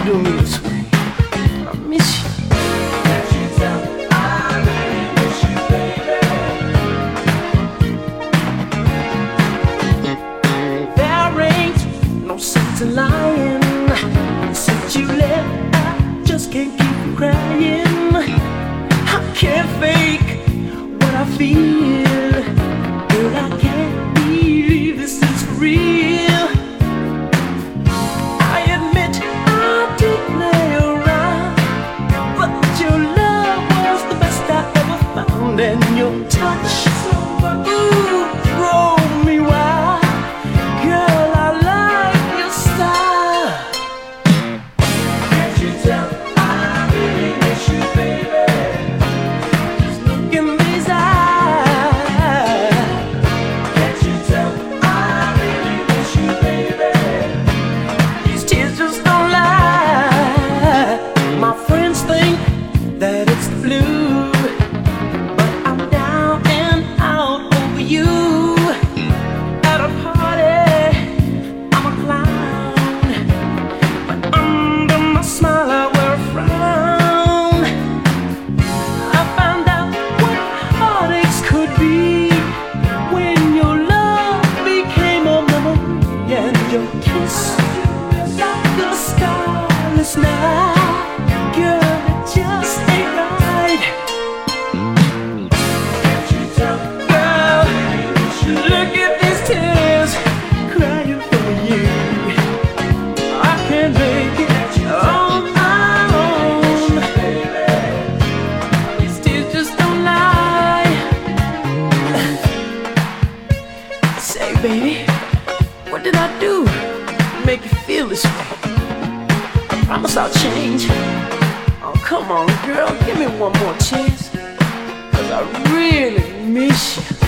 doing me this way? I miss you. Can't you tell I really miss you, baby? There ain't no sense in lying. Since you left, I just can't keep crying. I can't fake what I feel. Girl, I can't believe this is real. I admit I did play around, but your love was the best I ever found. And your touch, ooh, drove me wild. Girl, I like your style. Can't you tell I really miss you, baby? Just look in these eyes. Can't you tell I really miss you, baby? These tears just don't lie. My friends think that it's the blue, but I'm down and out over you. At a party, I'm a clown, but under my smile I wear a frown. I found out what heartaches could be when your love became a memory, and your kiss like a starless night. Girl, it just ain't right. Can't you tell Girl, I miss you, look at these tears crying for you. I can't make it on my own. These tears just don't lie. Say, baby, what did I do to make you feel this way? I promise I'll change. Oh, come on, girl, give me one more chance, 'cause I really miss you.